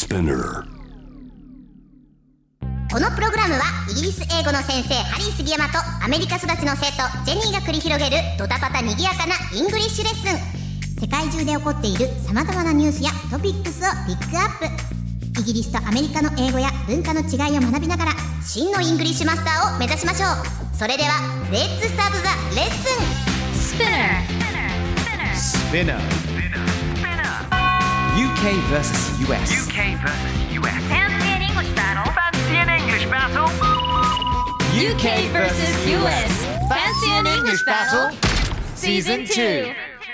Spinner。 このプログラムはイギリス英語の先生ハリー杉山とアメリカ育ちの生徒ジェニーが繰り広げるドタパタにぎやかなイングリッシュレッスン。世界中で起こっている様々なニュースやトピックスをピックアップ。イギリスとアメリカの英語や文化の違いを学びながら真のイングリッシュマスターを目指しましょう。それではレッツスタートザレッスン。 Spinner. UK versus US. Fancy an English battle. UK versus US. Fancy an English battle? Season 2.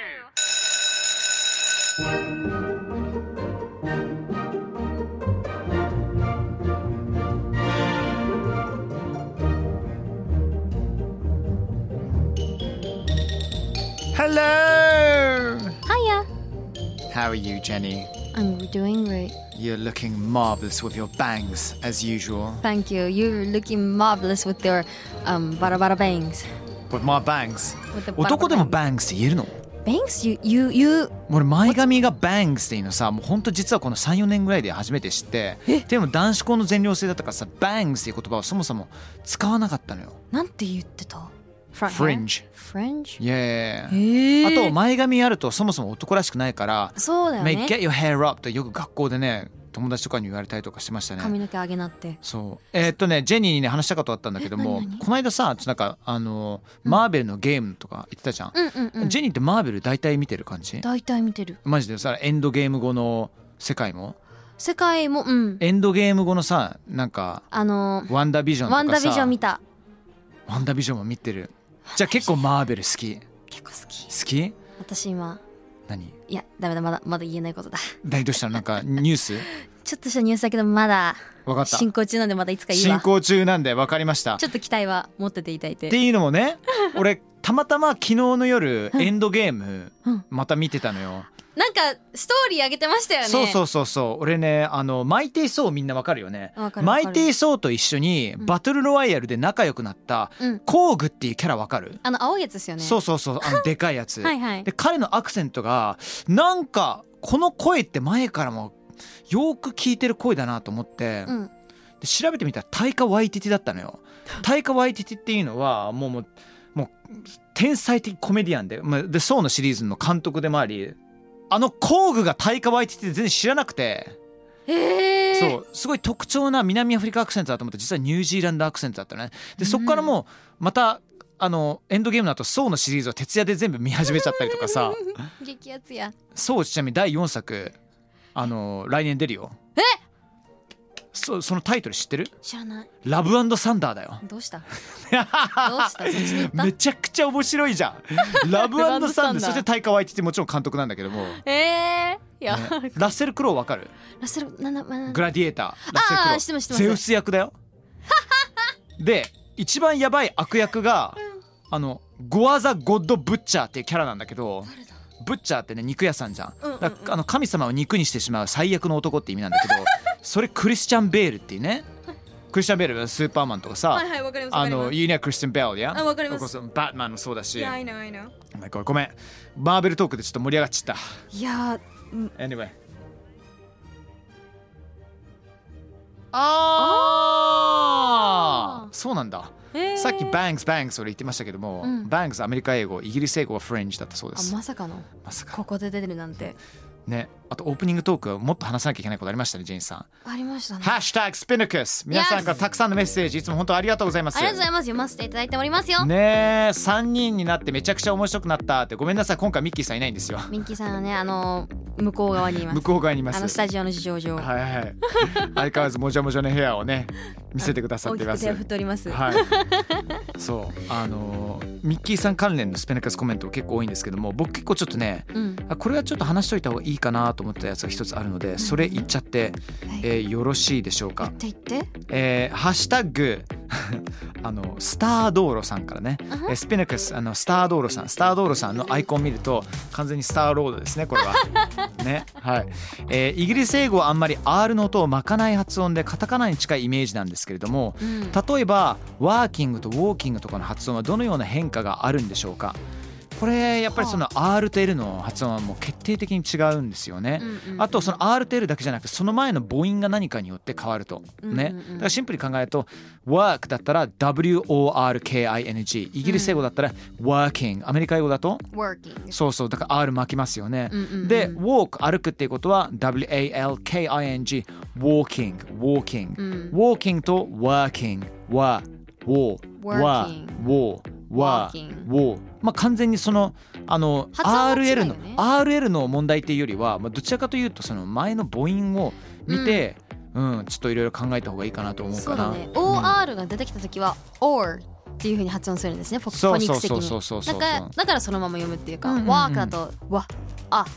Hello! Hiya. How are you, Jenny? I'm doing great. You're looking marvelous with your bangs, as usual. Thank you. You're looking marvelous with your bada bada bangs. With my bangs. With the 男でも bada bangs って言えるの？ bangs? You 俺前髪が bangs っていうのさ、もうほんと実はこの 3,4 年ぐらいで初めて知って、でも男子校の全寮制だったからさ、bangs っていう言葉をそもそも使わなかったのよ。 なんて言ってた？ Fringe. Fringe? Yeah. あと前髪やるとそもそも男らしくないから、 そうだよね。 Get your hair up ってよく学校でね、友達とかに言われたりとかしてましたね。 髪の毛上げなって。 そう。ジェニーにね話したことあったんだけども、この間さ、なんかマーベルのゲームとか言ってたじゃん。ジェニーってマーベル大体見てる感じ？ 大体見てる。 マジでさ、エンドゲーム後の世界も？ 世界もエンドゲーム後のさ、なんかワンダービジョンとかさ。 ワンダービジョン見た。 ワンダービジョンも見てる。じゃあ結構マーベル好き？ 結構好き。 好き？ 私今。 何？ いやダメだ、まだ言えないことだ。 どうしたの？なんかニュース？ ちょっとしたニュースだけどまだ分かった。 進行中なんでまだいつか言うわ。 進行中なんで分かりました。 ちょっと期待は持ってていただいて。 っていうのもね、俺たまたま昨日の夜エンドゲームまた見てたのよ。 なんかストーリー上げてましたよね。 そう俺ね、マイテイソーみんなわかるよね。 わかる。 マイテイソーと一緒にバトルロワイヤルで仲良くなったコーグっていうキャラわかる？ 青いやつですよね。 そうでかいやつ。 はいはい。 で彼のアクセントがなんかこの声って前からもよく聞いてる声だなと思って、で調べてみたらタイカ・ワイティティだったのよ。タイカ・ワイティティっていうのはもう天才的コメディアンで、でソーのシリーズの監督でもあり、工具がタイカ・ワイティティで全然知らなくて、そうすごい特徴な南アフリカアクセントだと思ったら実はニュージーランドアクセントだったね。でそっからもうまたエンドゲームの後ソーのシリーズを徹夜で全部見始めちゃったりとかさ激アツや。 ソーちなみに第4作来年出るよ。そのタイトル知ってる？ 知らない。 ラブ&サンダーだよ。 どうしたそっちに行った？ めちゃくちゃ面白いじゃん。ラブ&サンダー。そしてタイカ・ワイティティもちろん監督なんだけども、 いや、 ラッセル・クロウわかる？ ラッセルグラディエーター。ラッセル・クロウ。 知ってますゼウス役だよ。で一番やばい悪役がゴア・ザ・ゴッド・ブッチャーっていうキャラなんだけど、ブッチャーってね肉屋さんじゃん。神様を肉にしてしまう最悪の男って意味なんだけどそれクリスチャン・ベールっていうね。クリスチャン・ベールはスーパーマンとかさ、 はいはい、わかります。 ユニア・クリスチャン・ベールや、 わかります。 バットマンもそうだし。 Yeah, I know. ごめんマーベルトークでちょっと盛り上がっちゃった。 いや Anyway。そうなんだ。さっきバングス俺言ってましたけども、バングスアメリカ英語、イギリス英語はフレンチだったそうです。 まさかここで出てるなんてね。あとオープニングトークはもっと話さなきゃいけないことありましたね、ジェインさん。 ありましたね。 ハッシュタグスピナクス、皆さんからたくさんのメッセージいつも本当ありがとうございます。 ありがとうございます。読ませていただいておりますよ。 ねえ、3人になってめちゃくちゃ面白くなったって。ごめんなさい、今回ミッキーさんいないんですよ。 ミッキーさんはね、向こう側にいます。 向こう側にいます。 スタジオの事情上。 はい。相変わらずもじゃもじゃの部屋をね見せてくださっています。 大きく手を振っております。 はい。そうミッキーさん関連のスペナカスコメント結構多いんですけども、僕結構ちょっとね、これはちょっと話しといた方がいいかなと思ったやつが一つあるので、それ言っちゃって、よろしいでしょうか。 言って。 ハッシュタグスター道路さんからね、スペナカススター道路さんのアイコン見ると完全にスターロードですね、これはね。はい。イギリス英語はあんまり R の音をまかない発音でカタカナに近いイメージなんですけれども、例えばワーキングとウォーキングとかの発音はどのような変化があるんでしょうか。 これやっぱりその R と L の発音はもう決定的に違うんですよね。あとその R と L だけじゃなくてその前の母音が何かによって変わるとね。だからシンプルに考えると work だったら WORKING、 イギリス英語だったら working、 アメリカ英語だと working。 そうそう、だから R 巻きますよね。で walk 歩くっていうことは WALKING walking walking、walking と working は walking、まあ完全にそのRL の問題っていうよりは、まあどちらかというとその前の母音を見て、ちょっといろいろ考えた方がいいかなと思うかな。 そうだね。OR が出てきた時は or っていう風に発音するんですね。フォニックス的に。だからそのまま読むっていうか、walk だとわあ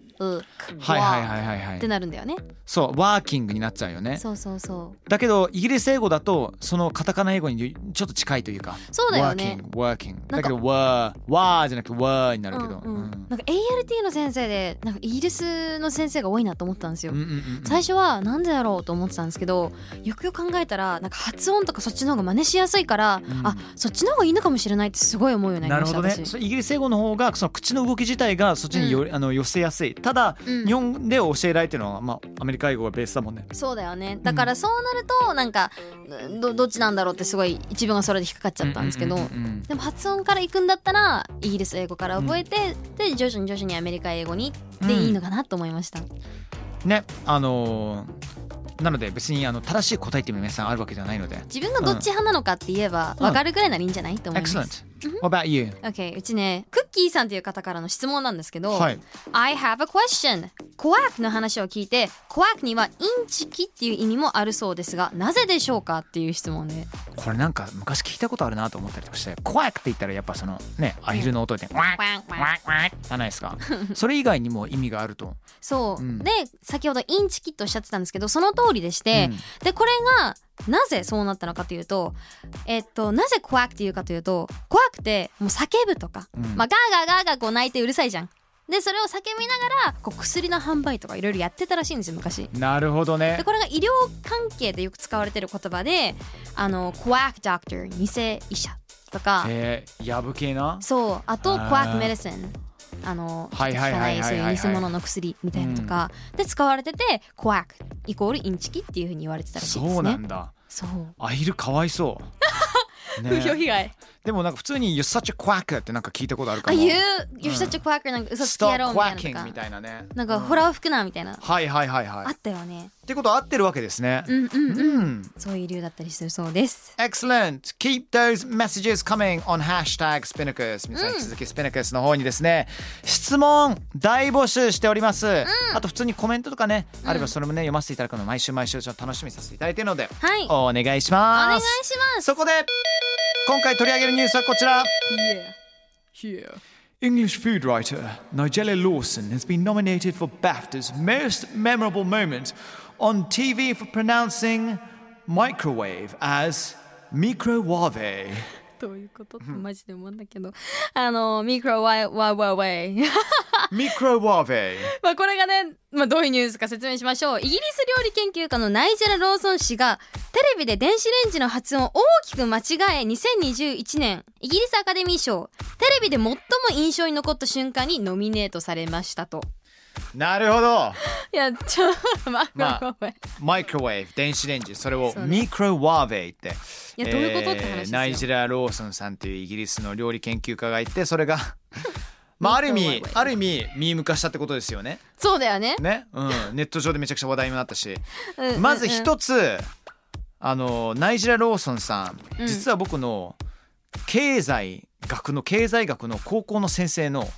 ってなるんだよね。 そうワーキングになっちゃうよね。 そうそうそう。 だけどイギリス英語だとそのカタカナ英語にちょっと近いというか。 そうだよね。 working だけどわーじゃなくてわーになるけど、 なんか ALT の先生でなんかイギリスの先生が多いなと思ったんですよ。最初はなんでだろうと思ってたんですけど、よくよく考えたらなんか発音とかそっちの方が真似しやすいから、あ、そっちの方がいいのかもしれないってすごい思うようになりました。 なるほどね。イギリス英語の方がその口の動き自体がそっちに寄せやすい。ただ、日本で教えられてるのは、まあ、アメリカ英語がベースだもんね。 そうだよね。だからそうなるとなんか どっちなんだろうってすごい一文がそれで引っかかっちゃったんですけど、でも発音から行くんだったらイギリス英語から覚えて、で徐々にアメリカ英語にでいいのかなと思いました。 ね、なので別に正しい答えって皆さんあるわけではないので、 自分がどっち派なのかって言えば分かるぐらいならいいんじゃないと思います。 Excellent. What about you? Okay, うちね、クッキーさんという方からの質問なんですけど、 はい、 I have a question. コアークの話を聞いて、コアークにはインチキっていう意味もあるそうですが、なぜでしょうかっていう質問で。 これなんか昔聞いたことあるなと思ったりとかして、コアークって言ったらやっぱそのね、アヒルの音でワーワーワーじゃないですか。それ以外にも意味があると。 そう、で先ほどインチキとおっしゃってたんですけど、その通りでして、でこれがなぜそうなったのかというと、なぜコアークっていうかというと、コアークってもう叫ぶとか、まあガーガーガーガーこう泣いてうるさいじゃん。でそれを叫びながらこう薬の販売とかいろいろやってたらしいんですよ昔。 なるほどね。 でこれが医療関係でよく使われてる言葉で、コアークドクター、偽医者とか、 やぶ系な。 そう、あとコアークメディシン、効かないそういう偽物の薬みたいなとかで使われてて、コアークイコールインチキっていう風に言われてたらしいですね。 そうなんだ。 そう。 アヒルかわいそう。 風評被害。 でもなんか普通に You're such a quacker ってなんか聞いたことあるかも。 You're such a quacker なんか嘘つきやろうみたいなとか。 みたいなね。 なんかホラー吹くなみたいな。 はい。 あったよね。 ってことは合ってるわけですね。 そういう理由だったりするそうです。 Excellent. Keep those messages coming on #Spinnacus。皆さん引き続き Spinnacus の方にですね、質問大募集しております。あと普通にコメントとかね、あればそれもね読ませていただくの毎週ちょっと楽しみにさせていただいているので、お願いします。 お願いします。 そこで今回取り上げるニュースはこちら。English food writer Nigella Lawson has been nominated for BAFTA's most memorable moment on TV for pronouncing microwave as microwave。 どういうことってマジで思うんだけど、ミクロワイワイワイワイミクロワーベイ。 まあこれがね、どういうニュースか説明しましょう。イギリス料理研究家のナイジェラ・ローソン氏がテレビで電子レンジの発音を大きく間違え、2021年イギリスアカデミー賞テレビで最も印象に残った瞬間にノミネートされましたと。 なるほど。 いやマイクロウェーブ電子レンジ、それをミクロワーベイって、 いやどういうことって話ですよ。 ナイジェラ・ローソンさんというイギリスの料理研究家がいて、それがある意味ミーム化したってことですよね。 そうだよね。 ネット上でめちゃくちゃ話題になったし、まず一つナイジェラ・ローソンさん、実は僕の経済学の高校の先生の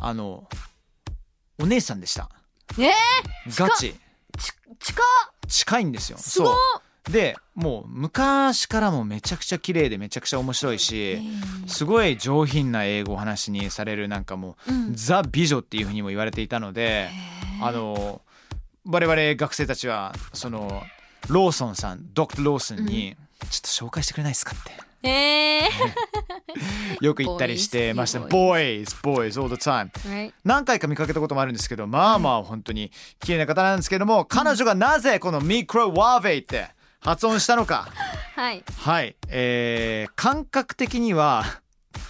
お姉さんでした。ガチ近いんですよ。そうで、もう昔からもめちゃくちゃ綺麗でめちゃくちゃ面白いし、すごい上品な英語を話にされる、なんかもう、ザ美女っていうふうにも言われていたので、我々学生たちはそのローソンさん、ドクターローソンにちょっと紹介してくれないですかってよく言ったりしてました。boys all the time、何回か見かけたこともあるんですけど、まあ本当に綺麗な方なんですけども、彼女がなぜこのミクロワーベイって発音したのか。感覚的には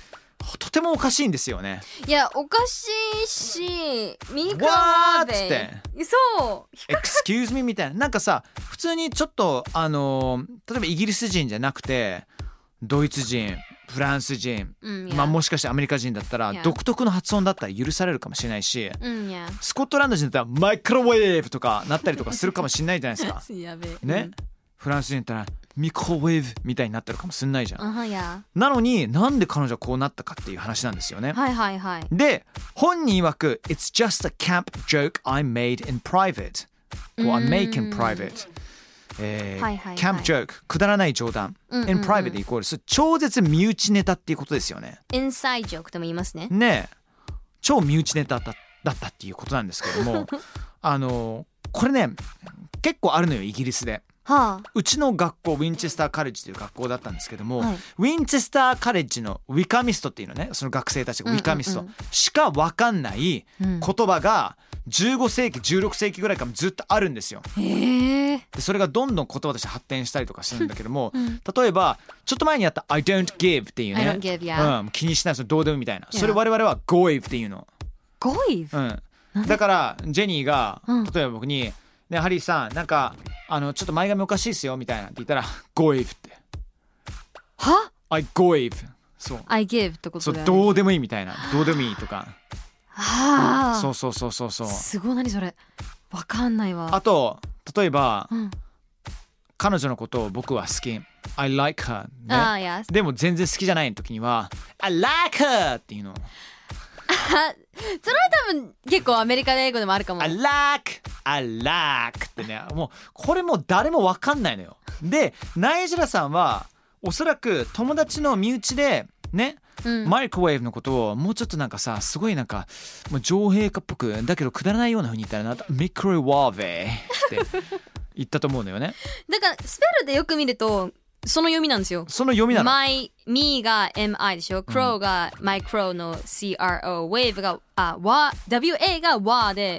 とてもおかしいんですよね。 いやおかしいしミクロわーっつっワーベてそう Excuse me みたいな、なんかさ普通にちょっと例えばイギリス人じゃなくてドイツ人フランス人、まあもしかしてアメリカ人だったら Yeah. 独特の発音だったら許されるかもしれないし、 yeah. スコットランド人だったらマイクロウェーブとかなったりとかするかもしれないじゃないですかやべえね、フランス人だったらミクロウェーブみたいになってるかもしれないじゃん、 やなのになんで彼女はこうなったかっていう話なんですよね。 はいはいはいで本人曰く It's just a camp joke I made in private こう I make in private、 はいはいはいキャンプジョークくだらない冗談、in private イコール超絶身内ネタっていうことですよね。 インサイドジョークとも言いますね。 ねえ超身内ネタだったっていうことなんですけどもこれね結構あるのよイギリスで。 はうちの学校ウィンチェスターカレッジという学校だったんですけども、 はいウィンチェスターカレッジのウィカミストっていうのね、その学生たちがウィカミストしか分かんない言葉が15世紀16世紀ぐらいからずっとあるんですよ。 へえ。 でそれがどんどん言葉として発展したりとかしてるんだけども、例えばちょっと前にやった I don't give っていうね I don't give, yeah. 気にしないそれどうでもいいみたいな、 Yeah. それ我々は Goive っていうの、 ゴイブ。 だからジェニーがうん例えば僕にねハリーさんなんかちょっと前髪おかしいっすよみたいなって言ったら Goive っては I Goive そう I give ってこそうとだよね。 どうでもいいみたいなどうでもいいとかはあ。 そうすごい何それ。わかんないわ。 あと例えば、 うん彼女のことを僕は好き I like her、ね、 ああ、yes。 でも全然好きじゃない時には I like her っていうのそれは多分結構アメリカ英語でもあるかも。 I like ってね、もうこれもう誰も分かんないのよ。でナイジェラさんはおそらく友達の身内でね、マイクロウェーブのことをもうちょっとなんかさすごいなんかもう上陛下っぽくだけどくだらないような風に言ったらなミクロウェーブって言ったと思うのよね。 だからスペルでよく見るとその読みなんですよ。 その読みなの。 me が mi でしょ。crow が my crow の cro。wave がwa が wa で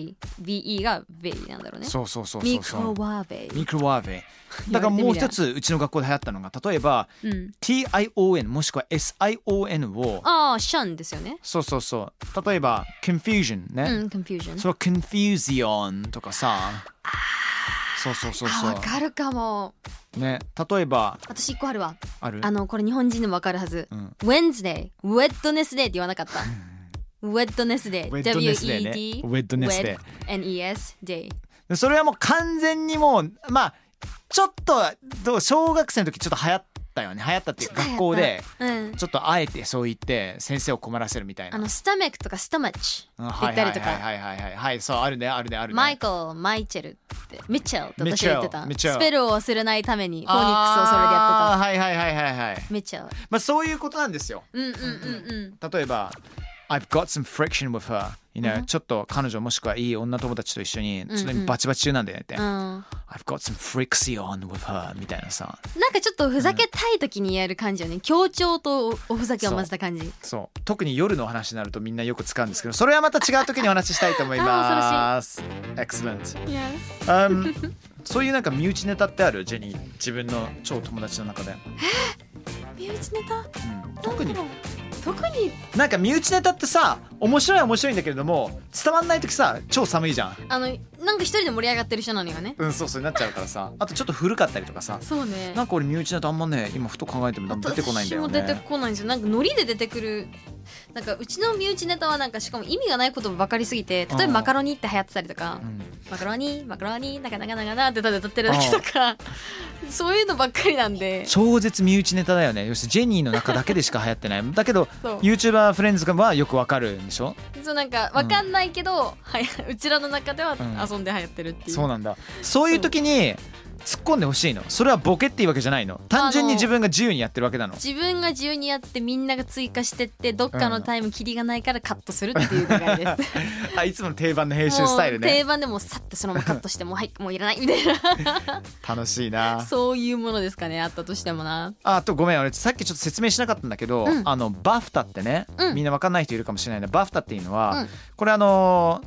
ve が ve なんだろうね。 そう。 ミクロワーベイ。 ミクロワーベイ。だからもう一つうちの学校で流行ったのが例えば、tion もしくは sion をああ、シャンですよね。 そう例えば confusion ね、 confusion。 その confusion とかさそうわかるかも。 ね、例えば私一個あるわ。 あるこれ日本人でもわかるはず。Wednesday、Wednesday って言わなかった。Wednesday、W-E-D、 Wednesday、 N-E-S、Day。 それはもう完全にもうまあちょっと小学生の時ちょっと流行ったよね。流行ったっていうか学校でちょっとあえてそう言って先生を困らせるみたいな。 スタメックとかスタマッチって言ったりとか。 はいそうあるね。 マイケル、マイチェルってミッチェルって私は言ってた。 ミッチェルスペルを忘れないためにフォニックスをそれでやってた。 はいミッチェル。 まあそういうことなんですよ。例えばI've got some friction with her、ちょっと彼女もしくはいい女友達と一緒にちょっとバチバチ中なんだよねって、I've got some friction with her みたいなさ、 なんかちょっとふざけたい時にやる感じよね。強調とおふざけを混ぜた感じ。 そう特に夜のお話になるとみんなよく使うんですけど、それはまた違う時にお話ししたいと思います。Excellent、そういうなんか身内ネタってある？ジェニー自分の超友達の中で。 身内ネタ、 特になんか身内ネタってさ面白いんだけれども伝わんない時さ超寒いじゃん。 なんか一人で盛り上がってる人なのよね。 そうなっちゃうからさ、あとちょっと古かったりとかさ。 そうね。 なんか俺身内ネタあんまね今ふと考えても出てこないんだよね。 私も出てこないんですよ。なんかノリで出てくる。なんかうちの身内ネタはなんかしかも意味がないことばかりすぎて、例えばマカロニって流行ってたりとか、マカロニなんかってただ歌ってるだけとかそういうのばっかりなんで超絶身内ネタだよね。要するにジェニーの中だけでしか流行ってないだけどYouTuber フレンズはよくわかるんでしょ。 そうなんかわかんないけど、うちらの中では遊んで流行ってるっていう、 そうなんだ。そういう時に突っ込んでほしいの。それはボケっていうわけじゃないの。単純に自分が自由にやってるわけなの。 自分が自由にやってみんなが追加してってどっかのタイムキリがないからカットするっていう流れですいつもの定番の編集スタイルね。 定番でもさってそのままカットしてもうもういらないみたいな楽しいな。 そういうものですかね。あったとしてもな。 あとごめん俺さっきちょっと説明しなかったんだけど、バフタってね、みんなわかんない人いるかもしれないね。バフタっていうのは、これ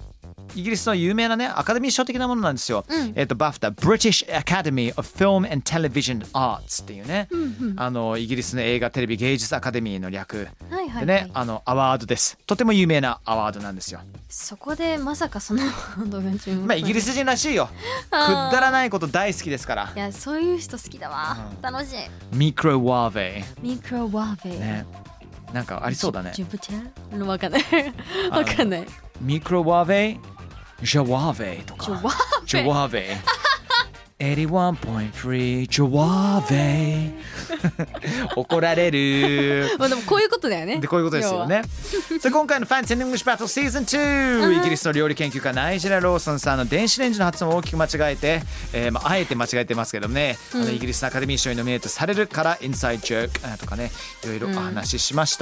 イギリスの有名なねアカデミー賞的なものなんですよ、BAFTA British Academy of Film and Television Arts っていうね、イギリスの映画テレビ芸術アカデミーの略でね、アワードです。とても有名なアワードなんですよ。 そこでまさかその動画注目、 まあイギリス人らしいよ。くだらないこと大好きですから。 いやそういう人好きだわ、楽しい。 ミクロワーベイね、 なんかありそうだね。 わかんないわかんない。 ミクロワーベイジャワーベイとかジャワーベイ81.3 ジャワーベイ怒られるまあでもこういうことだよね。 でこういうことですよね。さあ今回の Fancy and English Battle Season 2、イギリスの料理研究家ナイジェラ・ローソンさんの電子レンジの発音を大きく間違えて、あえて間違えてますけどね、イギリスのアカデミー賞にノミネートされるからインサイドジョークとかね、いろいろお話ししました。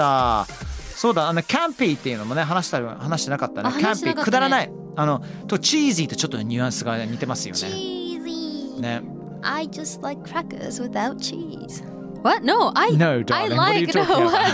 そうだ、キャンピーっていうのもね話してなかったね。キャンピーくだらないとチーズィーとちょっとニュアンスが似てますよね。ね。 I just like crackers without cheese. What? No, I darling. I like no.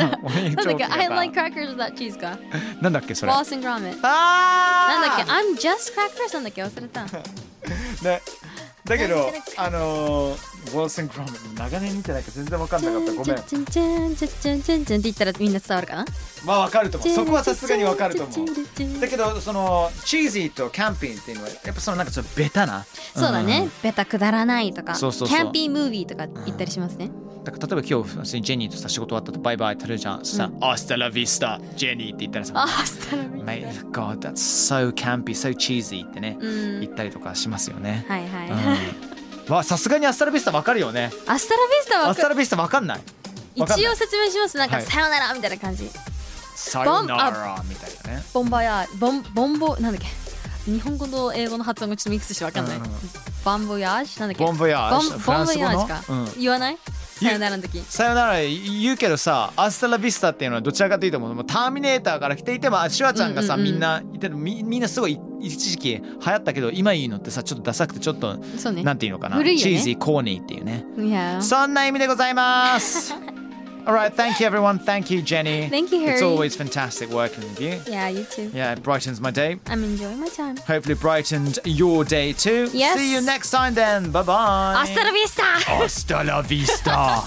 I like crackers without cheese か。 なんだっけそれ。 Wallace and Gromit。 なんだっけ I'm just crackers なんだっけ忘れた。 ね。だけどウォースンクロム長年見てないから全然分かんなかった。ごめん。 チンチンチンチンチンチンって言ったらみんな伝わるかな。 まあ分かると思う。そこはさすがに分かると思う。だけどそのチーズィーとキャンピングっていうのはやっぱそのなんかちょっとベタな。 そうだね。ベタくだらないとか。キそうャンピームービーとか言ったりしますね。 だから例えば今日ジェニーとさ仕事終わったとバイバイってるじゃん。さアスタラビスタジェニーって言ったらさアスタラビスタ Mate, God, that's so campy, so cheesy ってね言ったりとかしますよね。 はいはい。 わさすがにアスタラビスタ分かるよね。 アスタラビスタはアスタラビスタ分かんない。 一応説明します。なんかさよならみたいな感じ。 さよならみたいなね。 ボンバヤボンボなんだっけ。日本語と英語の発音がちょっとミックスして分かんない。ボンボヤージなんだっけ。 ボンボヤージ。 ボンボヤージか。言わない？さよならの時。 さよなら言うけどさ、アスタラビスタっていうのはどちらかというともうターミネーターから来ていてもシュワちゃんがさみんな言ってるみんなすごい一時期流行ったけど今言うのってさちょっとダサくてちょっとなんていうのかな、チーズィーコーニーっていうね。そんな意味でございます。Alright, thank you everyone. Thank you, Jenny. Thank you, Harry. It's always fantastic working with you. Yeah, you too. Yeah, it brightens my day. I'm enjoying my time. Hopefully brightened your day too. Yes. See you next time then. Bye bye. Hasta la vista. Hasta la vista.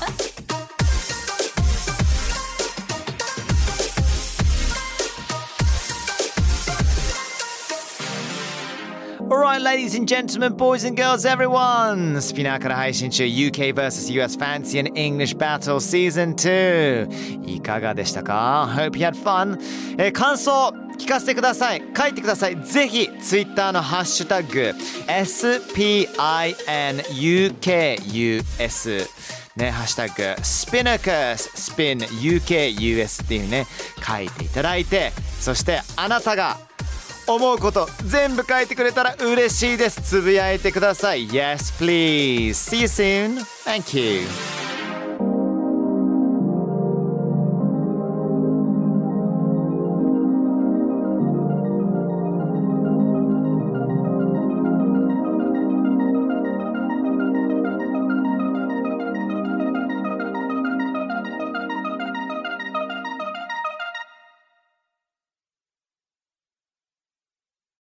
Alright, ladies and gentlemen, boys and girls, everyone! スピナーから配信中 UK vs US Fancy and English Battle Season 2いかがでしたか？ Hope you had fun! 感想聞かせてください。書いてください。ぜひ Twitter のハッシュタグ SPINUKUS ね、ハッシュタグ SPINUKUS SPINUKUS っていうね書いていただいて、そしてあなたが思うこと全部書いてくれたら嬉しいです。つぶやいてください。Yes, please. See you soon. Thank you.